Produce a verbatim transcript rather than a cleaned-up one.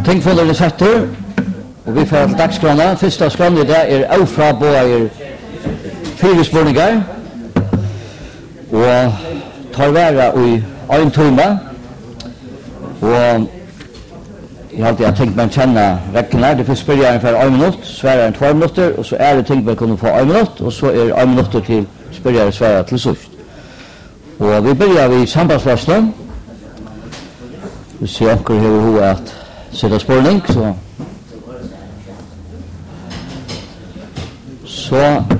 Tingfullerne setter, og vi får til dagskrana. Første skrann i dag er Aufra Boer fire spurningar, og tar væra i en time, og jeg har alltid tenkt meg å kjenne reglene. Det første spør jeg for en minutt, svære en tvær minutter, og så er det tenkt meg å kunne få en minutt, og så er en minutter til spør jeg svære til sørst. Og vi begynner i sambandsplassen. Vi ser akkurat her hvor at sette spurning, så så